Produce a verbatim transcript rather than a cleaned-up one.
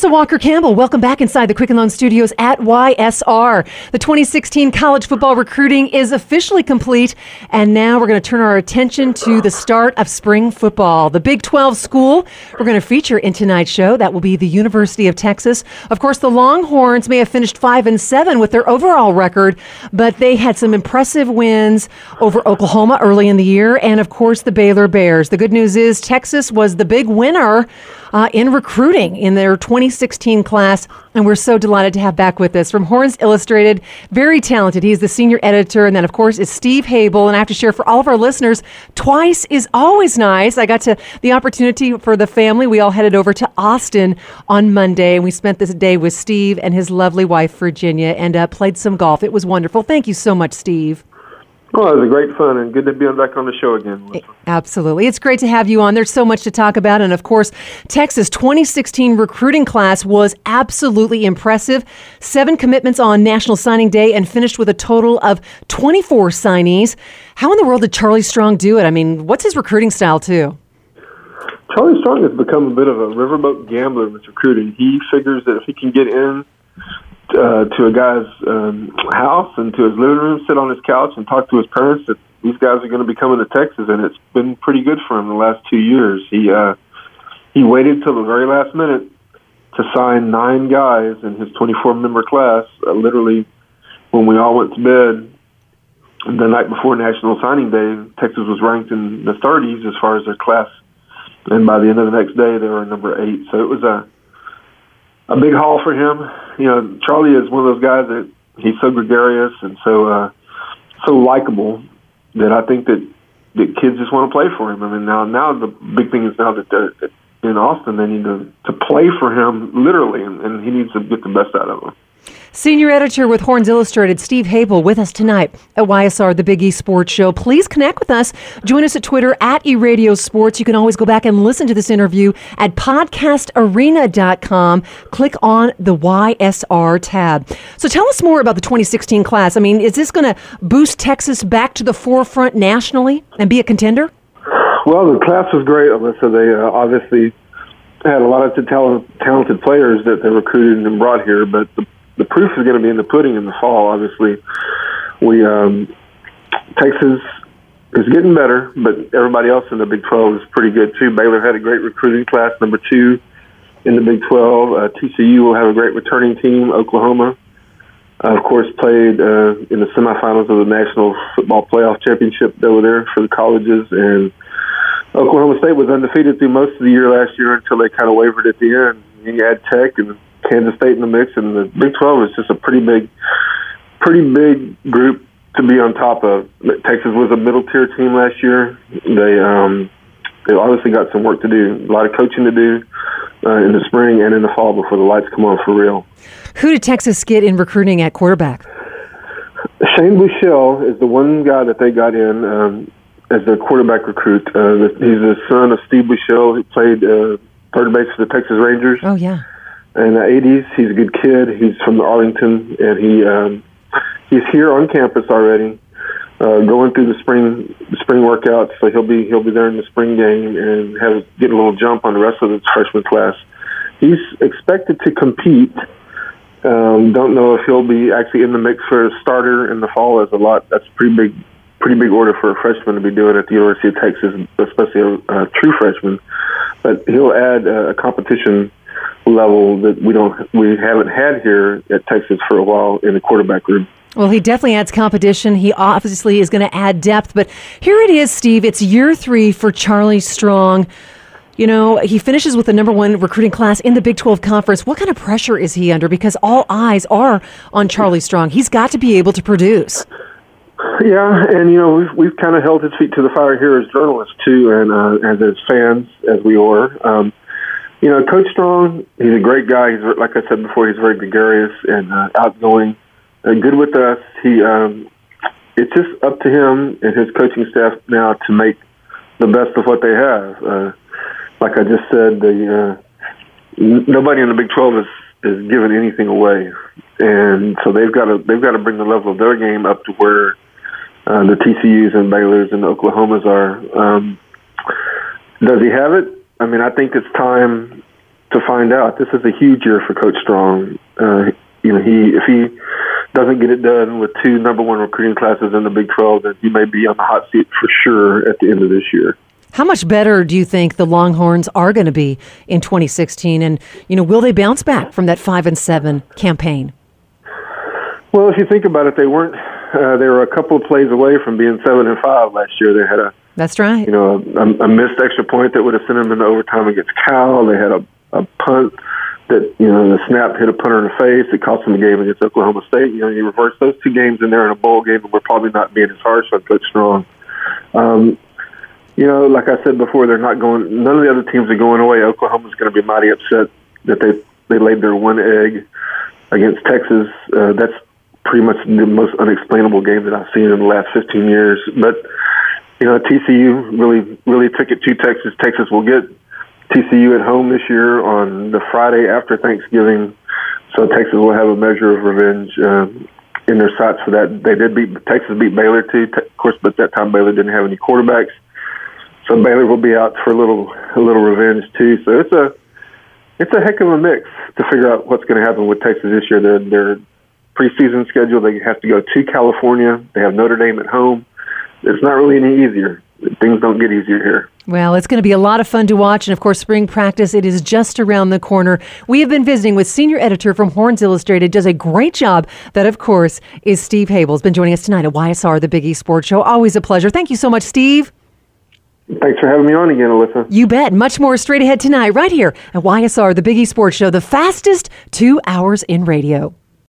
Melissa Walker-Campbell, welcome back inside the Quicken Loan Studios at Y S R. The twenty sixteen college football recruiting is officially complete, and now we're going to turn our attention to the start of spring football. The Big twelve school we're going to feature in tonight's show, that will be the University of Texas. Of course, the Longhorns may have finished five and seven with their overall record, but they had some impressive wins over Oklahoma early in the year, and of course the Baylor Bears. The good news is Texas was the big winner Uh, in recruiting in their twenty sixteen class, and we're so delighted to have back with us from Horns Illustrated, very talented. He's the senior editor, and then, of course, is Steve Habel. And I have to share for all of our listeners, twice is always nice. I got to the opportunity for the family. We all headed over to Austin on Monday, and we spent this day with Steve and his lovely wife, Virginia, and uh, played some golf. It was wonderful. Thank you so much, Steve. Well, it was a great fun and good to be back on the show again. Absolutely. It's great to have you on. There's so much to talk about. And of course, Texas twenty sixteen recruiting class was absolutely impressive. Seven commitments on National Signing Day and finished with a total of twenty-four signees. How in the world did Charlie Strong do it? I mean, what's his recruiting style, too? Charlie Strong has become a bit of a riverboat gambler with recruiting. He figures that if he can get in Uh, to a guy's um, house and to his living room, sit on his couch and talk to his parents, that these guys are going to be coming to Texas, and it's been pretty good for him the last two years. He uh, he waited till the very last minute to sign nine guys in his twenty-four member class, uh, literally when we all went to bed the night before National Signing Day. Texas was ranked in the thirties as far as their class, and by the end of the next day, they were number eight. So it was a A big haul for him. You know, Charlie is one of those guys that he's so gregarious and so uh, so likable that I think that, that kids just want to play for him. I mean, now now the big thing is now that they're in Austin, they need to, to play for him literally, and, and he needs to get the best out of them. Senior editor with Horns Illustrated, Steve Habel, with us tonight at Y S R, the Big E Sports Show. Please connect with us. Join us at Twitter, at eRadio Sports. You can always go back and listen to this interview at podcast arena dot com. Click on the Y S R tab. So tell us more about the twenty sixteen class. I mean, is this going to boost Texas back to the forefront nationally and be a contender? Well, the class was great, Alyssa. They uh, obviously had a lot of talent, talented players that they recruited and brought here, but the The proof is going to be in the pudding in the fall. Obviously, we um, Texas is getting better, but everybody else in the Big twelve is pretty good too. Baylor had a great recruiting class, number two in the Big twelve. Uh, T C U will have a great returning team. Oklahoma, uh, of course, played uh, in the semifinals of the National Football Playoff Championship over there for the colleges, and Oklahoma State was undefeated through most of the year last year until they kind of wavered at the end. You had Tech and Kansas State in the mix, and the Big twelve is just a pretty big, pretty big group to be on top of. Texas was a middle tier team last year. They um, they obviously got some work to do, a lot of coaching to do uh, in the spring and in the fall before the lights come on for real. Who did Texas get in recruiting at quarterback? Shane Buechele is the one guy that they got in um, as their quarterback recruit. Uh, he's the son of Steve Buechele, who played uh, third base for the Texas Rangers. Oh yeah. In the eighties, he's a good kid. He's from Arlington, and he um, he's here on campus already, uh, going through the spring the spring workouts. So he'll be he'll be there in the spring game and have get a little jump on the rest of the freshman class. He's expected to compete. Um, don't know if he'll be actually in the mix for a starter in the fall. As a lot. That's a pretty big pretty big order for a freshman to be doing at the University of Texas, especially a, a true freshman. But he'll add uh, a competition level that we don't we haven't had here at Texas for a while in the quarterback group. Well, he definitely adds competition. He obviously is going to add depth. But here it is, Steve. It's year three for Charlie Strong. You know, he finishes with the number one recruiting class in the Big twelve Conference. What kind of pressure is he under? Because all eyes are on Charlie Strong. He's got to be able to produce. Yeah, and, you know, we've, we've kind of held his feet to the fire here as journalists, too, and uh, as his fans, as we are. Um, You know, Coach Strong, he's a great guy. He's, like I said before, he's very gregarious and uh, outgoing, and good with us. He, um, it's just up to him and his coaching staff now to make the best of what they have. Uh, like I just said, the, uh, n- nobody in the Big twelve is, is giving anything away, and so they've got to they've got to bring the level of their game up to where uh, the T C Us and Baylors and the Oklahomas are. Um, does he have it? I mean, I think it's time to find out. This is a huge year for Coach Strong. Uh, you know, he if he doesn't get it done with two number one recruiting classes in the Big twelve, then he may be on the hot seat for sure at the end of this year. How much better do you think the Longhorns are going to be in twenty sixteen? And, you know, will they bounce back from that five and seven campaign? Well, if you think about it, they weren't. Uh, they were a couple of plays away from being seven and five last year. They had a that's right. You know, a, a missed extra point that would have sent them into overtime against Cal. They had a, a punt that, you know, the snap hit a punter in the face. It cost them the game against Oklahoma State. You know, you reverse those two games in there in a bowl game, and we're probably not being as harsh on Coach Strong. Um, you know, like I said before, they're not going. None of the other teams are going away. Oklahoma's going to be mighty upset that they they laid their one egg against Texas. Uh, that's pretty much the most unexplainable game that I've seen in the last fifteen years. But you know, T C U really really took it to Texas. Texas will get T C U at home this year on the Friday after Thanksgiving, so Texas will have a measure of revenge uh, in their sights for that. They did beat Texas beat Baylor too, of course, but that time Baylor didn't have any quarterbacks, so Baylor will be out for a little a little revenge too. So it's a it's a heck of a mix to figure out what's going to happen with Texas this year. Their their preseason schedule, they have to go to California. They have Notre Dame at home. It's not really any easier. Things don't get easier here. Well, it's going to be a lot of fun to watch. And, of course, spring practice, it is just around the corner. We have been visiting with senior editor from Horns Illustrated. Does a great job. That, of course, is Steve Habel. Been joining us tonight at Y S R, the Big East Sports Show. Always a pleasure. Thank you so much, Steve. Thanks for having me on again, Alyssa. You bet. Much more straight ahead tonight right here at Y S R, the Big East Sports Show, the fastest two hours in radio.